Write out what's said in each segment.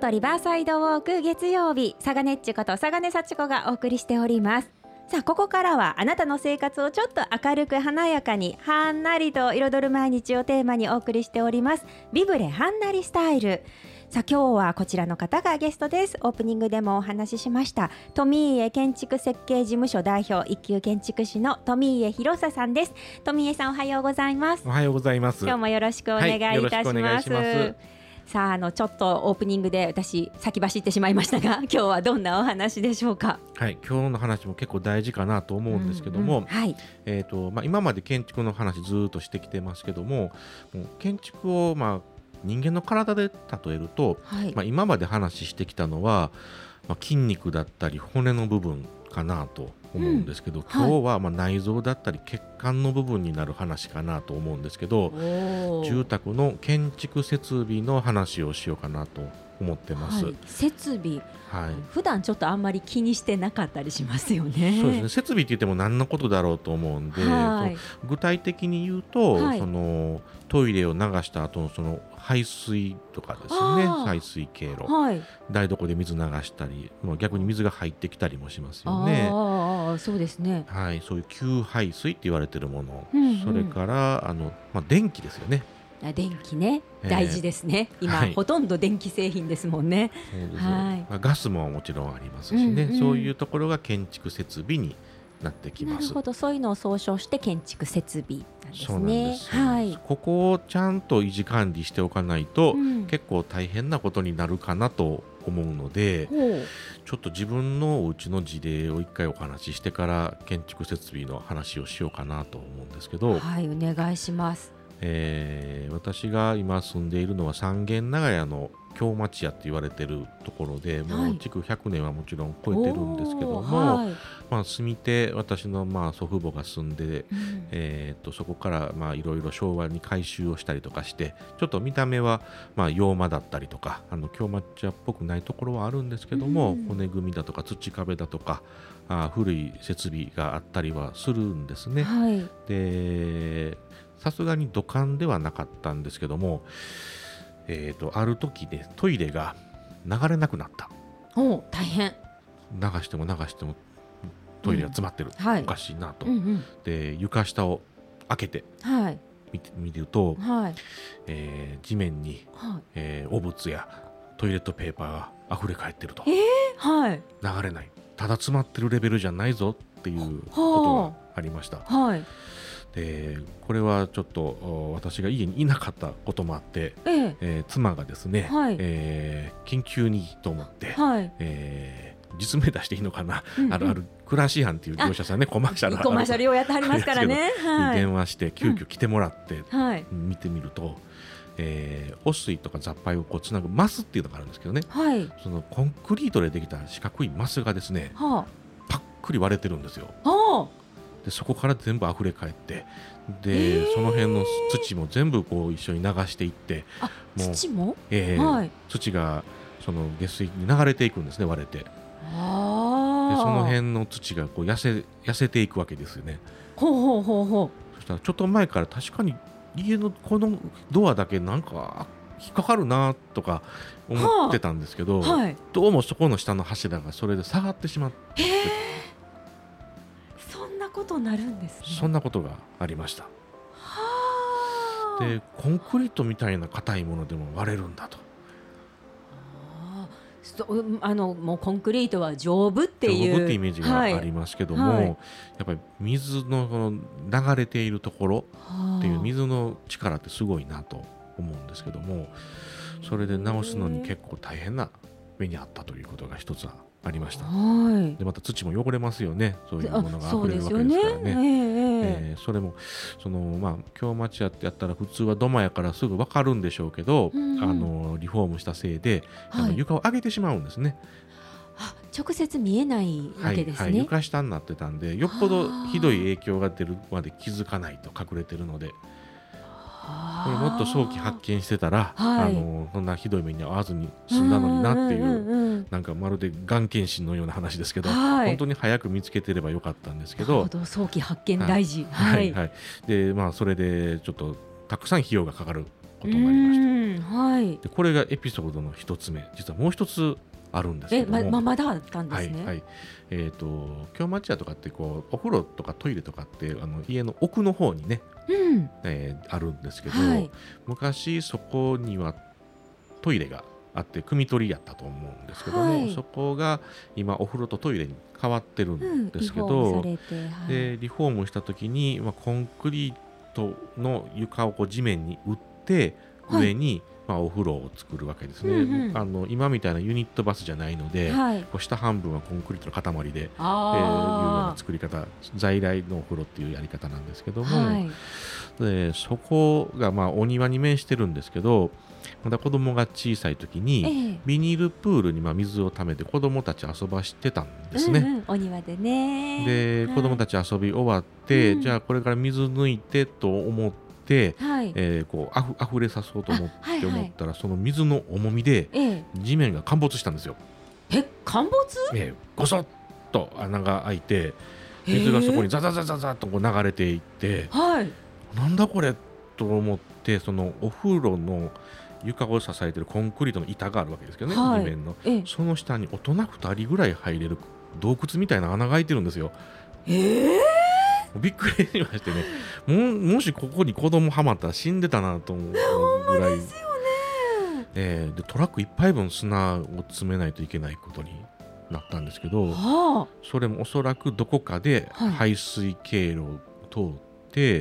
都リバーサイドウォーク月曜日、サガネッチことサガネ幸子がお送りしております。さあここからはあなたの生活をちょっと明るく華やかにはんなりと彩る毎日をテーマにお送りしておりますビブレはんなりスタイル。さあ今日はこちらの方がゲストです。オープニングでもお話ししました富家建築設計事務所代表一級建築士の富家博佐さんです。富家さんおはようございます。 おはようございます。 今日もよろしくお願いいたします。 よろしくお願いします。 さあちょっとオープニングで私先走ってしまいましたが今日はどんなお話でしょうか。 はい、今日の話も結構大事かなと思うんですけども、 はい、 今まで建築の話ずっとしてきてますけども、もう建築を人間の体で例えると、はい、今まで話してきたのは、筋肉だったり骨の部分かなと思うんですけど、今日は内臓だったり血管の部分になる話かなと思うんですけど、住宅の建築設備の話をしようかなと思ってます。 設備、普段ちょっとあんまり気にしてなかったりしますよね。 そうですね、設備って言っても何のことだろうと思うんで、具体的に言うと、そのトイレを流した後のその排水とかですね、排水経路、台所で水流したり、逆に水が入ってきたりもしますよね。 そうですね、 そういう給排水って言われているもの、それから電気ですよね。 電気ね、大事ですね。今、ほとんど電気製品ですもんね。 そうです、ガスももちろんありますしね、そういうところが建築設備になってきます。 なるほど、そういうのを総称して建築設備なんですね。 そうなんです、ここをちゃんと維持管理しておかないと、結構大変なことになるかなと思うので、ちょっと自分のお家の事例を一回お話ししてから建築設備の話をしようかなと思うんですけど。 はい、お願いします。 私が今住んでいるのは三軒長屋の京町屋って言われてるところで、もう築100年はもちろん超えてるんですけども、住み手、私の祖父母が住んで、そこからいろいろ昭和に改修をしたりとかして、ちょっと見た目は洋間だったりとか京町屋っぽくないところはあるんですけども、骨組みだとか土壁だとか古い設備があったりはするんですね。でさすがに土管ではなかったんですけども、ある時でトイレが流れなくなった。 大変。 流してもトイレが詰まってる、おかしいなと、で床下を開けて見ると、地面に、汚物やトイレットペーパーが溢れ返ってると、流れない、ただ詰まってるレベルじゃないぞっていうことがありました。でこれはちょっと私が家にいなかったこともあって、妻がですね、緊急にと思って、実名出していいのかな、あるクラシアンっていう業者さんね、コマーシャルをやってはりますからね、 に電話して急遽来てもらって見てみると、汚水とか雑排をつなぐマスっていうのがあるんですけどね、そのコンクリートでできた四角いマスがですね、パックリ割れてるんですよ。でそこから全部溢れ返って、で、その辺の土も全部一緒に流していって、 土も、 土がその下水に流れていくんですね、割れて。でその辺の土が痩せていくわけですよね。そしたらちょっと前から確かに家のこのドアだけなんか引っかかるなとか思ってたんですけど、どうもそこの下の柱がそれで下がってしまって、 そんなことなるんですね。 そんなことがありました。でコンクリートみたいな硬いものでも割れるんだと。 もうコンクリートは丈夫っていうイメージがありますけども、やっぱり水の流れているところっていう水の力ってすごいなと思うんですけども、それで直すのに結構大変な目にあったということが一つはありました。でまた土も汚れますよね、そういうものが溢れるわけですからね。それも京町屋ってやったら普通は土間やからすぐ分かるんでしょうけど、リフォームしたせいで、床を上げてしまうんですね。 直接見えないわけですね。 床下になってたんで、よっぽどひどい影響が出るまで気づかないと、隠れてるので。これもっと早期発見してたら、そんなひどい目に遭わずに済んだのになっていう、なんかまるでがん検診のような話ですけど、本当に早く見つけてればよかったんですけど、 早期発見大事。 でそれでちょっとたくさん費用がかかることになりましはい、 でこれがエピソードの一つ目。実はもう一つあるんですけども、 まだあったんですね。 はいはい、京町屋とかってこうお風呂とかトイレとかって家の奥の方にね、あるんですけど、はい、昔そこにはトイレがあって汲み取りやったと思うんですけども、はい、そこが今お風呂とトイレに変わってるんですけど、リフォームした時に、コンクリートの床をこう地面に打って上に、お風呂を作るわけですね。今みたいなユニットバスじゃないので、こう下半分はコンクリートの塊で、いうような作り方、在来のお風呂っていうやり方なんですけども、でそこがお庭に面してるんですけど、まだ子供が小さい時に、ビニールプールに水をためて子供たち遊ばしてたんですね。 お庭でね。 で、子供たち遊び終わって、じゃあこれから水抜いてと思って、こう溢れさそうと思ったら、その水の重みで地面が陥没したんですよ。 陥没？ ごそっと穴が開いて、水がそこにザザザザザッとこう流れていって、なんだこれと思って、そのお風呂の床を支えているコンクリートの板があるわけですけどね、地面の、その下に大人2人ぐらい入れる洞窟みたいな穴が開いてるんですよ。びっくりしましてね、もしここに子供はまったら死んでたなと思うぐらいですよね。 でトラック1杯分砂を詰めないといけないことになったんですけど、それもおそらくどこかで排水経路を通って、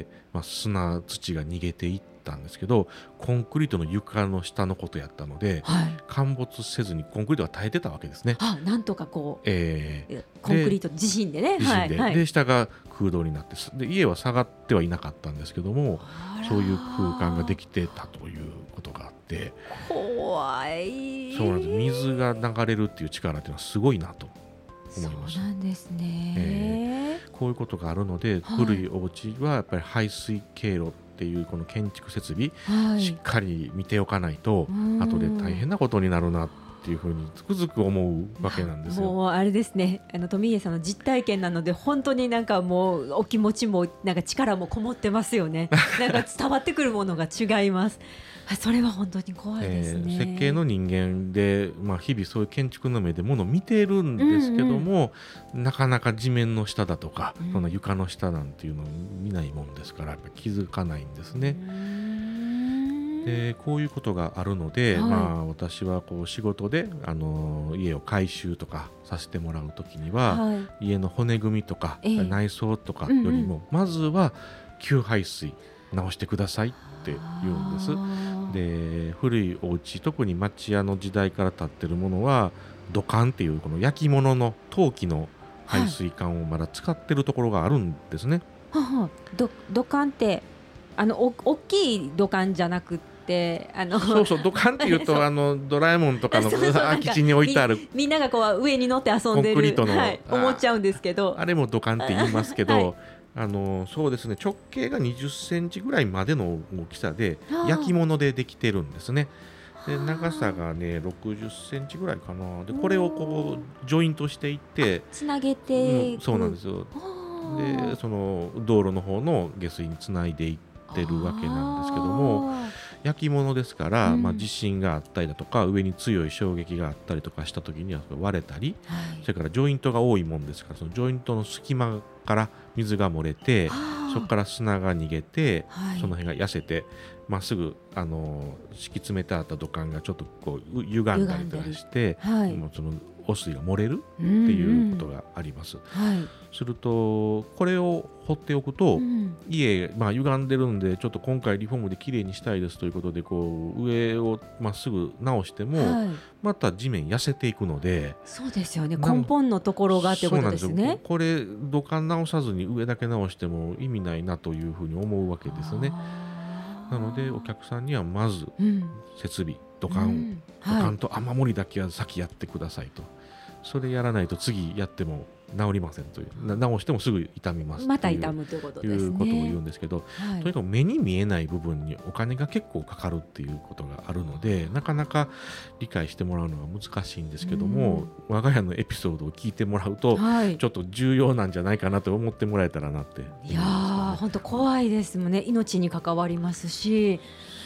砂土が逃げていったんですけど、コンクリートの床の下のことやったので、陥没せずにコンクリートが耐えてたわけですね。 なんとかこう、コンクリート地震でね、 で下が空洞になって、で家は下がってはいなかったんですけども、そういう空間ができてたということがあって、 怖い。 そうなんです。水が流れるっていう力っていうのはすごいなと思いました。 そうなんですね。 こういうことがあるので、古いお家はやっぱり排水経路っていうこの建築設備、しっかり見ておかないと後で大変なことになるなっていうふうにつくづく思うわけなんですよ。 もうあれですね、富家さんの実体験なので、本当になんかもうお気持ちもなんか力もこもってますよね。なんか伝わってくるものが違います。それは本当に怖いですね。 設計の人間で、日々そういう建築の目でものを見てるんですけども、なかなか地面の下だとか、その床の下なんていうのを見ないもんですから、やっぱ気づかないんですね。でこういうことがあるので、私はこう仕事で家を改修とかさせてもらうときには、家の骨組みとか、内装とかよりも、まずは給排水直してくださいって言うんです。で古いお家、特に町屋の時代から建ってるものは土管っていうこの焼き物の陶器の排水管をまだ使ってるところがあるんですね。 土管って大きい土管じゃなくて、 そう土管っていうとドラえもんとかの空き地に置いてあるみんながこう上に乗って遊んでるコンクリートの、 思っちゃうんですけど、 あれも土管って言いますけど、そうですね、直径が20センチぐらいまでの大きさで焼き物でできてるんですね。で長さがね60センチぐらいかな。でこれをこうジョイントしていってつなげて、 そうなんですよ。でその道路の方の下水につないでいってるわけなんですけども、焼き物ですから、地震があったりだとか上に強い衝撃があったりとかした時には割れたり、それからジョイントが多いもんですから、そのジョイントの隙間から水が漏れて、そこから砂が逃げて、その辺が痩せてまっすぐ敷き詰めてあった土管がちょっとこう歪んだりとかして、もうその汚水が漏れるっていうことがあります。するとこれを放っておくと、家、歪んでるんでちょっと今回リフォームできれいにしたいですということでこう上をまっすぐ直しても、また地面痩せていくので、 そうですよね、根本のところがということですね。 これ土管直さずに上だけ直しても意味ないなというふうに思うわけですね。なのでお客さんにはまず設備、土管と雨漏りだけは先やってくださいと。それやらないと次やっても治りませんという、直してもすぐ痛みますまた痛むということですね。 いうことを言うんですけど、とにかく目に見えない部分にお金が結構かかるっていうことがあるので、なかなか理解してもらうのが難しいんですけども、我が家のエピソードを聞いてもらうと、ちょっと重要なんじゃないかなと思ってもらえたらなって、 いやー本当怖いですもんね。命に関わりますし、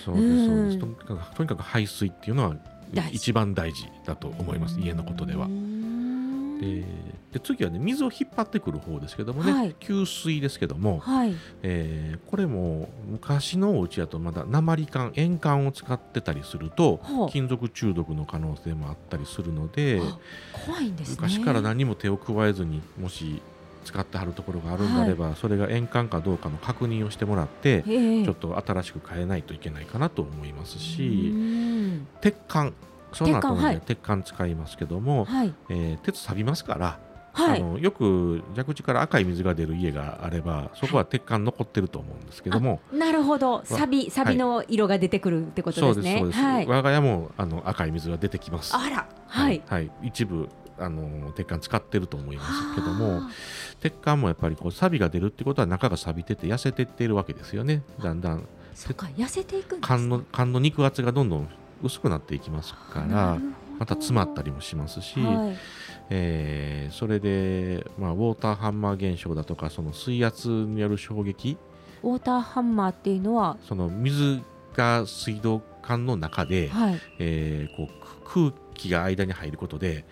そうですそうです。とにかく排水っていうのは一番大事だと思います、家のことでは。で次はね、水を引っ張ってくる方ですけどもね、はい、給水ですけども、はい、これも昔のお家だとまだ鉛管、塩管を使ってたりすると金属中毒の可能性もあったりするので、 怖いんですね。 昔から何も手を加えずにもし使ってはるところがあるんであれば、はい、それが塩管かどうかの確認をしてもらって、ちょっと新しく変えないといけないかなと思いますし、鉄管、その後ね、鉄管使いますけども、はい、鉄錆びますから、はい、よく蛇口から赤い水が出る家があればそこは鉄管残ってると思うんですけども、 なるほど、錆の色が出てくるってことですね。 そうです、はい、我が家も赤い水が出てきます。 あら、はい、 はい、一部鉄管使ってると思いますけども、鉄管もやっぱりこう錆が出るってことは中が錆びてて痩せてっているわけですよね。だんだんそうか、痩せていくんですね。 管の肉厚がどんどん薄くなっていきますからまた詰まったりもしますし、はい、それで、ウォーターハンマー現象だとかその水圧による衝撃、 ウォーターハンマーっていうのはその水が水道管の中で、はい、こう空気が間に入ることで、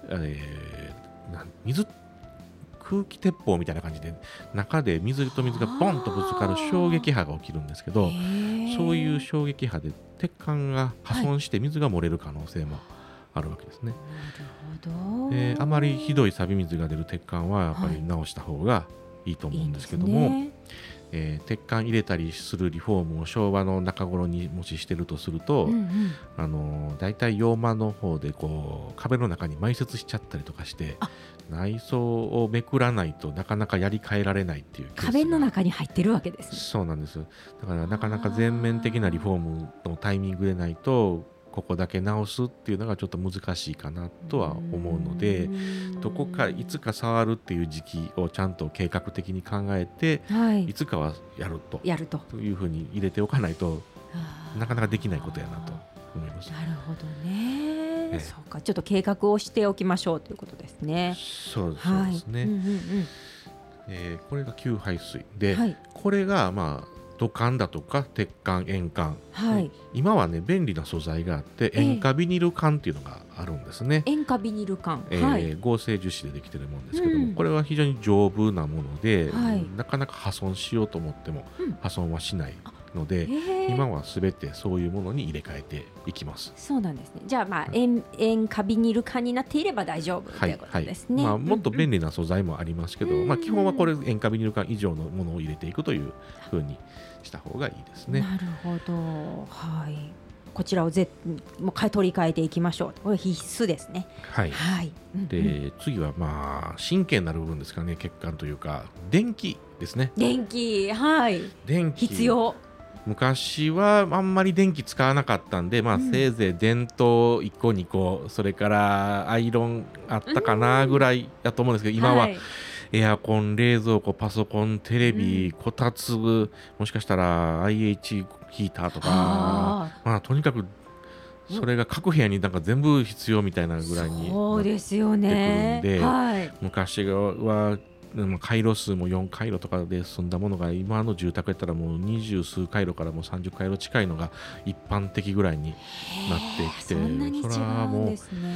空気鉄砲みたいな感じで中で水と水がボンとぶつかる衝撃波が起きるんですけど、そういう衝撃波で鉄管が破損して水が漏れる可能性もあるわけですね。あまりひどい錆水が出る鉄管はやっぱり直した方がいいと思うんですけども、鉄管入れたりするリフォームを昭和の中頃にもししてるとすると、だいたい洋間の方でこう壁の中に埋設しちゃったりとかして内装をめくらないとなかなかやり替えられないっていうケースが壁の中に入ってるわけですね。 そうなんです。だからなかなか全面的なリフォームのタイミングでないとここだけ直すっていうのがちょっと難しいかなとは思うので、どこかいつか触るっていう時期をちゃんと計画的に考えて、いつかはやるというふうに入れておかないとなかなかできないことやなと思います。 なるほどね、そうか、ちょっと計画をしておきましょうということですね。 そうですね、これが給排水で、これが土管だとか鉄管、塩管、今はね便利な素材があって塩化ビニル管っていうのがあるんですね。 塩化ビニル管、 合成樹脂でできてるものですけども、これは非常に丈夫なもので、なかなか破損しようと思っても破損はしないので、今はすべてそういうものに入れ替えていきます。 そうなんですね。じゃあ塩化ビニル管になっていれば大丈夫ということですね。 もっと便利な素材もありますけど、基本はこれ塩化ビニル管以上のものを入れていくというふうにした方がいいですね。 なるほど、こちらをもう取り替えていきましょう。これ必須ですね。 で次は神経になる部分ですかね。血管というか電気ですね。 電気必要。 昔はあんまり電気使わなかったんで、せいぜい電灯1個2個、それからアイロンあったかなぐらいだと思うんですけど、今はエアコン、冷蔵庫、パソコン、テレビ、こたつ、もしかしたら IH ヒーターとか、とにかくそれが各部屋になんか全部必要みたいなぐらいになってくるんで、昔は回路数も4回路とかで済んだものが今の住宅やったらもう20数回路からもう30回路近いのが一般的ぐらいになってきて、それはもう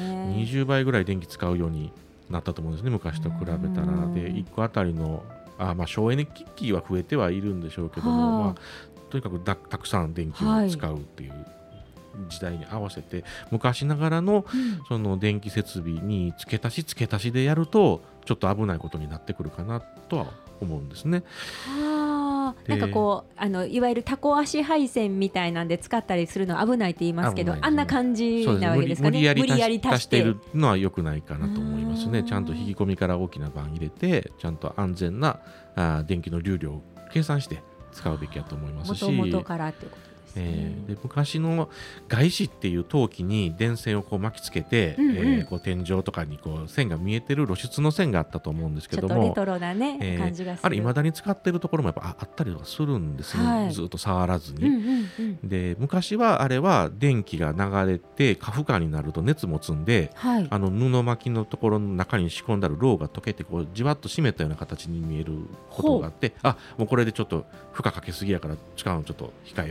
20倍ぐらい電気使うようになったと思うんですね、昔と比べたら。で1個あたりの省エネ機器は増えてはいるんでしょうけども、とにかくたくさん電気を使うっていう時代に合わせて、昔ながらのその電気設備に付け足しでやるとちょっと危ないことになってくるかなとは思うんですね。 なんかこういわゆるタコ足配線みたいなんで使ったりするのは危ないって言いますけど、あんな感じなわけですかね。無理やり足しているのは良くないかなと思いますね。ちゃんと引き込みから大きな板入れて、ちゃんと安全な電気の流量を計算して使うべきだと思いますし、 元からってことで昔の外紙っていう陶器に電線をこう巻きつけて、こう天井とかにこう線が見えてる露出の線があったと思うんですけども、 ちょっとレトロな感じがする。 あれ未だに使ってるところもやっぱあったりはするんですね、ずっと触らずに。で昔はあれは電気が流れて過負荷になると熱持つんで、布巻きのところの中に仕込んだるろうが溶けてこうじわっと湿ったような形に見えることがあって、もうこれでちょっと負荷かけすぎやから使うのちょっと控えようっていう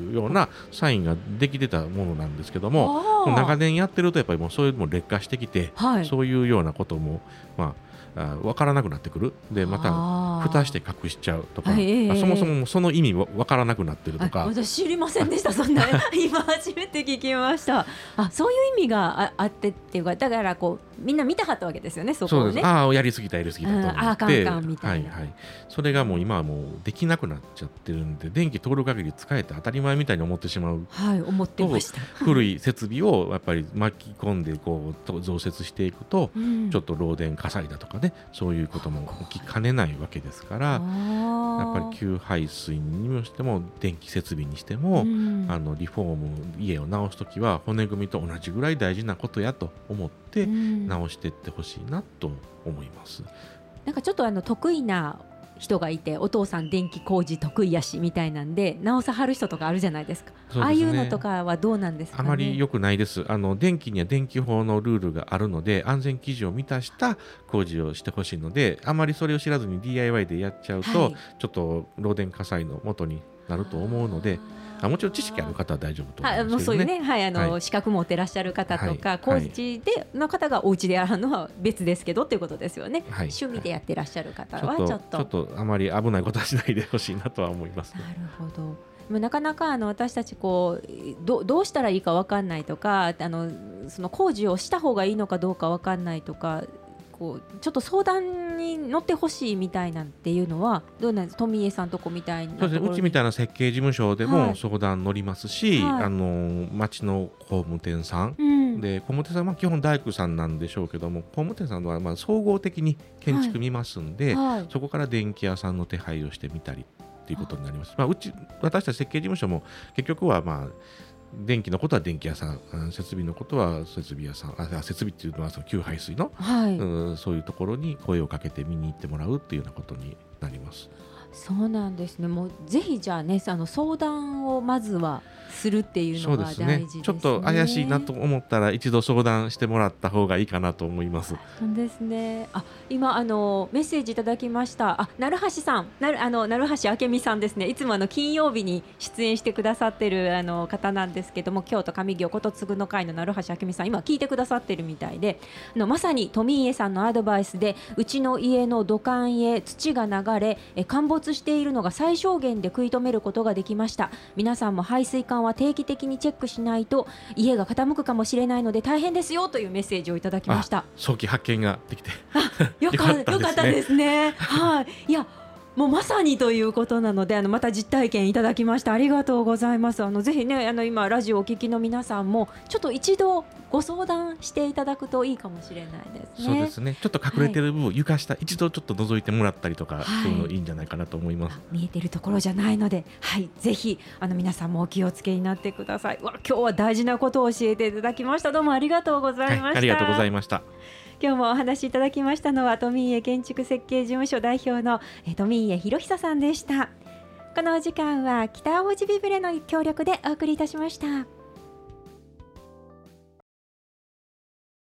いうようなサインができてたものなんですけども、長年やってるとやっぱりもうそういうのも劣化してきて、そういうようなことも分からなくなってくる。でまた蓋して隠しちゃうとか、そもそもその意味分からなくなってるとか。 私知りませんでしたそんな今初めて聞きました。そういう意味があってっていうか、だからこうみんな見たかったわけですよね、そこをね。 そうです。やりすぎたと思って、 カンみたいな、 それがもう今はもうできなくなっちゃってるんで、電気通る限り使えて当たり前みたいに思ってしまう、 思ってました。 古い設備をやっぱり巻き込んでこう増設していくと、ちょっと漏電火災だとかね、そういうことも起きかねないわけですから、やっぱり給排水にしても電気設備にしても、リフォーム家を直すときは骨組みと同じぐらい大事なことやと思って直していってほしいなと思います。 なんかちょっと得意な人がいて、お父さん電気工事得意やしみたいなんで直さはる人とかあるじゃないですか。ああいうのとかはどうなんですかね。 あまり良くないです。電気には電気法のルールがあるので、安全基準を満たした工事をしてほしいので、あまりそれを知らずに DIY でやっちゃうと、ちょっと漏電火災の元になると思うので、もちろん知識ある方は大丈夫と思うんですけどね。 そういうね、資格持ってらっしゃる方とか、工事の方がお家でやるのは別ですけどっていうことですよね。趣味でやってらっしゃる方はちょっとあまり危ないことはしないでほしいなとは思います。 なるほど。なかなか私たちこうどうしたらいいか分かんないとか、その工事をした方がいいのかどうか分かんないとか、こうちょっと相談に乗ってほしいみたいなんていうのはどうなんですか。富江さんとこみたいなところに。 そうですね、うちみたいな設計事務所でも相談乗りますし、町の工務店さん、で工務店さんは基本大工さんなんでしょうけども、工務店さんは総合的に建築見ますんで、そこから電気屋さんの手配をしてみたりっていうことになります。私たち設計事務所も結局は電気のことは電気屋さん、設備のことは設備屋さん、設備っていうのはその給排水の、そういうところに声をかけて見に行ってもらうっていうようなことになります。 そうなんですね。もうぜひじゃあね、相談をまずはするっていうのが大事ですね。 ちょっと怪しいなと思ったら一度相談してもらった方がいいかなと思います。 そうですね。今メッセージいただきました。鳴橋さん、鳴橋明美さんですね。いつも金曜日に出演してくださってる方なんですけども、京都上京ことつぐの会の鳴橋明美さん、今聞いてくださってるみたいで、まさに富家さんのアドバイスでうちの家の土管へ土が流れ陥没しているのが最小限で食い止めることができました。皆さんも排水管は定期的にチェックしないと家が傾くかもしれないので大変ですよというメッセージをいただきました。 早期発見ができてよかったですね。いやもうまさにということなので、また実体験いただきました。ありがとうございます。ぜひね、今ラジオをお聞きの皆さんもちょっと一度ご相談していただくといいかもしれないですね。 そうですね。ちょっと隠れてる部分、床下一度ちょっと覗いてもらったりとか、そういうのいいんじゃないかなと思います。 見えてるところじゃないので、ぜひ皆さんもお気をつけになってください。今日は大事なことを教えていただきました。どうもありがとうございました。 ありがとうございました。 今日もお話しいただきましたのは富家建築設計事務所代表の富家博久さんでした。このお時間は北大路ビブレの協力でお送りいたしました。